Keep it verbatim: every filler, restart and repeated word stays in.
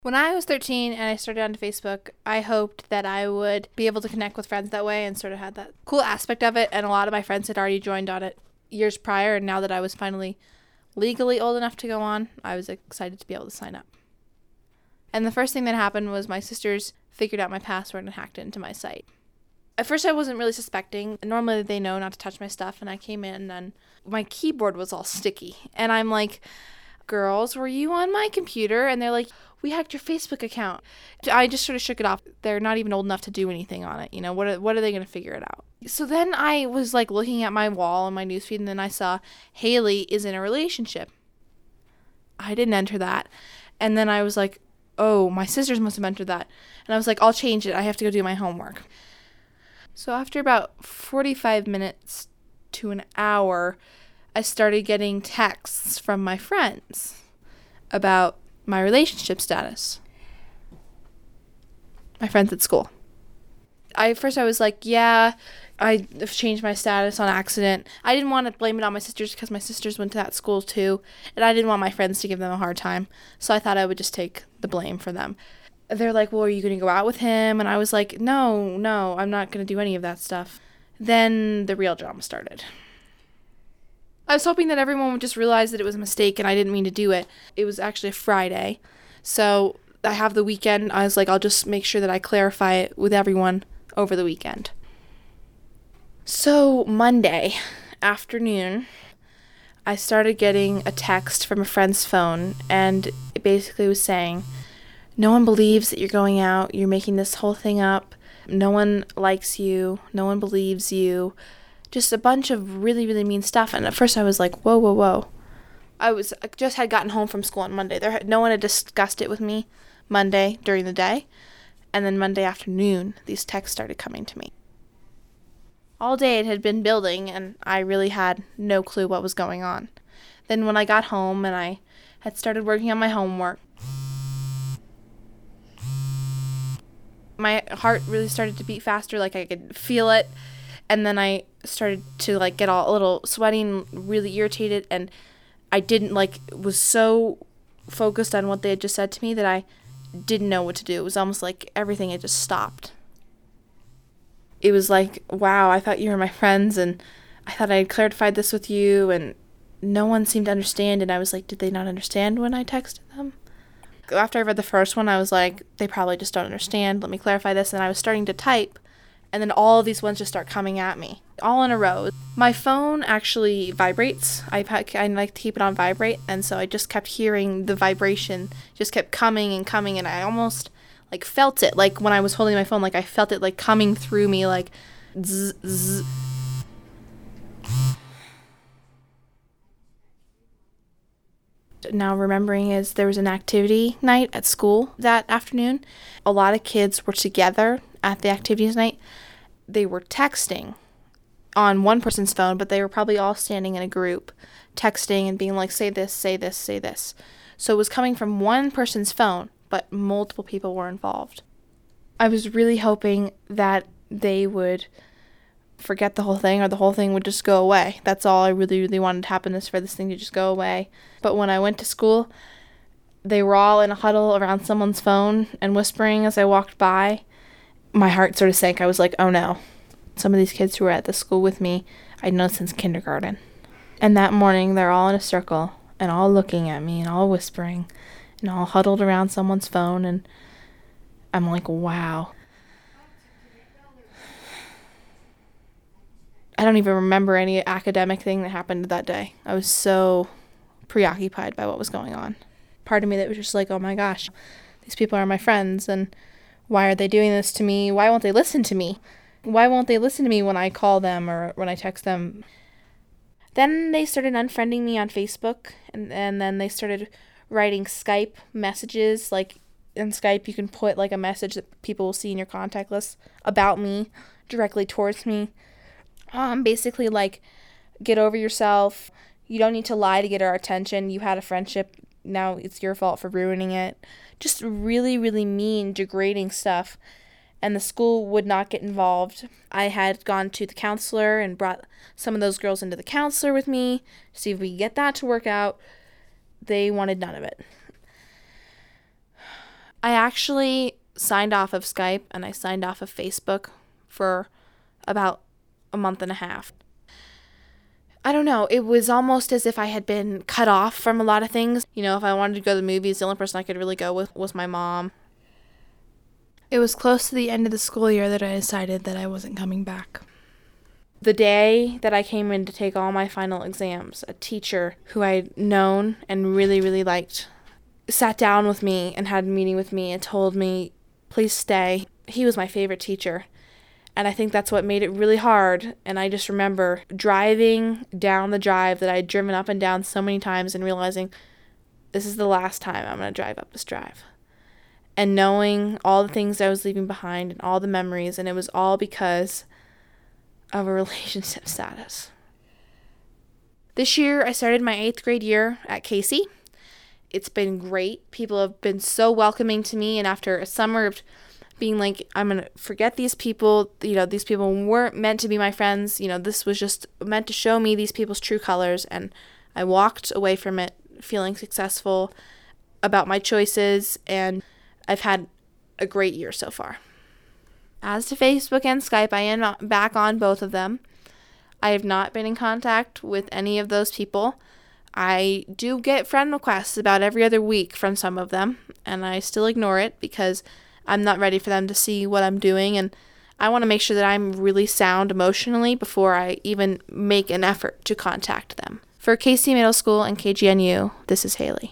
When I was thirteen and I started on Facebook, I hoped that I would be able to connect with friends that way and sort of had that cool aspect of it. And a lot of my friends had already joined on it years prior. And now that I was finally legally old enough to go on, I was excited to be able to sign up. And the first thing that happened was my sisters figured out my password and hacked into my site. At first, I wasn't really suspecting. Normally, they know not to touch my stuff. And I came in and my keyboard was all sticky. And I'm like, girls, were you on my computer? And they're like, we hacked your Facebook account. I just sort of shook it off. They're not even old enough to do anything on it. You know, what are, what are they going to figure it out? So then I was like looking at my wall and my newsfeed, and then I saw Haley is in a relationship. I didn't enter that. And then I was like, oh, my sisters must have entered that. And I was like, I'll change it. I have to go do my homework. So after about forty-five minutes to an hour, I started getting texts from my friends about my relationship status. My friends at school. I first I was like, yeah, I changed my status on accident. I didn't want to blame it on my sisters because my sisters went to that school too, and I didn't want my friends to give them a hard time. So I thought I would just take the blame for them. They're like, well, are you going to go out with him? And I was like, no, no, I'm not going to do any of that stuff. Then the real drama started. I was hoping that everyone would just realize that it was a mistake and I didn't mean to do it. It was actually a Friday. So I have the weekend. I was like, I'll just make sure that I clarify it with everyone over the weekend. So Monday afternoon, I started getting a text from a friend's phone, and it basically was saying, no one believes that you're going out. You're making this whole thing up. No one likes you. No one believes you. Just a bunch of really, really mean stuff. And at first I was like, whoa, whoa, whoa. I was I just had gotten home from school on Monday. There, had, no one had discussed it with me Monday during the day. And then Monday afternoon, these texts started coming to me. All day it had been building, and I really had no clue what was going on. Then when I got home and I had started working on my homework, my heart really started to beat faster, like I could feel it. And then I started to like get all a little sweaty and really irritated, and I didn't like was so focused on what they had just said to me that I didn't know what to do. It was almost like everything had just stopped. It was like, wow, I thought you were my friends, and I thought I had clarified this with you, and no one seemed to understand. And I was like, did they not understand when I texted them? After I read the first one, I was like, they probably just don't understand. Let me clarify this. And I was starting to type, and then all of these ones just start coming at me, all in a row. My phone actually vibrates. I, I like to keep it on vibrate, and so I just kept hearing the vibration, just kept coming and coming, and I almost like felt it, like when I was holding my phone, like I felt it like coming through me, like zzz, zzz. Now remembering is there was an activity night at school that afternoon. A lot of kids were together at the activities night. They were texting on one person's phone, but they were probably all standing in a group texting and being like, say this, say this, say this. So it was coming from one person's phone, but multiple people were involved. I was really hoping that they would forget the whole thing, or the whole thing would just go away. That's all I really, really wanted to happen, is for this thing to just go away. But when I went to school, they were all in a huddle around someone's phone and whispering as I walked by. My heart sort of sank. I was like, oh no. Some of these kids who were at the school with me, I'd known since kindergarten. And that morning, they're all in a circle and all looking at me and all whispering and all huddled around someone's phone. And I'm like, wow. I don't even remember any academic thing that happened that day. I was so preoccupied by what was going on. Part of me that was just like, oh my gosh, these people are my friends, and why are they doing this to me? Why won't they listen to me? Why won't they listen to me when I call them or when I text them? Then they started unfriending me on Facebook, and, and then they started writing Skype messages. Like in Skype, you can put like a message that people will see in your contact list about me directly towards me. Um, basically like, get over yourself. You don't need to lie to get our attention. You had a friendship. Now it's your fault for ruining it. Just really, really mean, degrading stuff. And the school would not get involved. I had gone to the counselor and brought some of those girls into the counselor with me to see if we could get that to work out. They wanted none of it. I actually signed off of Skype and I signed off of Facebook for about a month and a half. I don't know. It was almost as if I had been cut off from a lot of things. You know, if I wanted to go to the movies, the only person I could really go with was my mom. It was close to the end of the school year that I decided that I wasn't coming back. The day that I came in to take all my final exams, a teacher who I'd known and really, really liked sat down with me and had a meeting with me and told me, please stay. He was my favorite teacher. And I think that's what made it really hard. And I just remember driving down the drive that I'd driven up and down so many times and realizing this is the last time I'm going to drive up this drive. And knowing all the things I was leaving behind and all the memories. And it was all because of a relationship status. This year, I started my eighth grade year at Casey. It's been great. People have been so welcoming to me. And after a summer of being like, I'm going to forget these people, you know, these people weren't meant to be my friends. You know, this was just meant to show me these people's true colors. And I walked away from it feeling successful about my choices. And I've had a great year so far. As to Facebook and Skype, I am back on both of them. I have not been in contact with any of those people. I do get friend requests about every other week from some of them, and I still ignore it because I'm not ready for them to see what I'm doing, and I want to make sure that I'm really sound emotionally before I even make an effort to contact them. For Casey Middle School and K G N U, this is Haley.